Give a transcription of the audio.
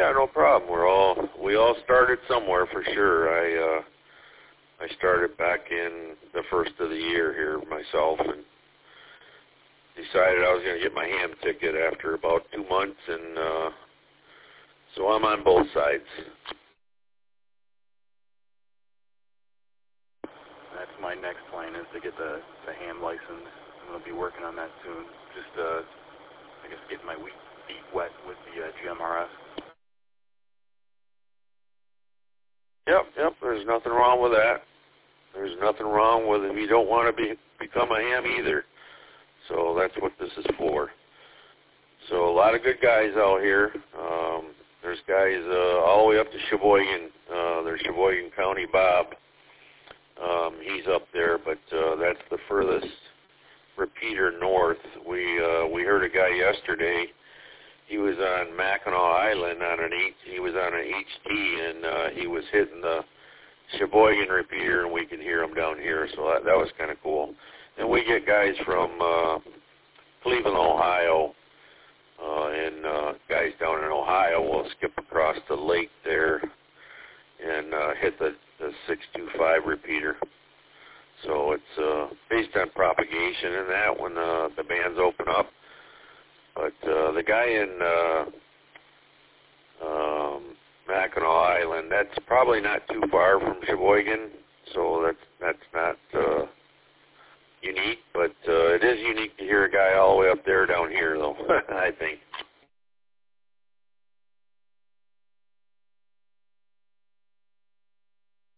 Yeah, no problem. We all started somewhere for sure. I started back in the first of the year here myself, and decided I was going to get my ham ticket after about 2 months, and so I'm on both sides. That's my next plan, is to get the ham license. I'm going to be working on that soon. Just, I guess, getting my feet wet with the GMRS. Yep. There's nothing wrong with that. There's nothing wrong with if you don't want to become a ham either. So that's what this is for. So a lot of good guys out here. There's guys all the way up to Sheboygan. There's Sheboygan County Bob. He's up there, but that's the furthest repeater north. We heard a guy yesterday. He was on Mackinac Island he was on an HT, and he was hitting the Sheboygan repeater, and we could hear him down here. So that was kind of cool. And we get guys from Cleveland, Ohio, and guys down in Ohio will skip across the lake there and hit the 625 repeater. So it's based on propagation and that when the bands open up. But the guy in Mackinac Island, that's probably not too far from Sheboygan, so that's not unique, but it is unique to hear a guy all the way up there down here, though, I think.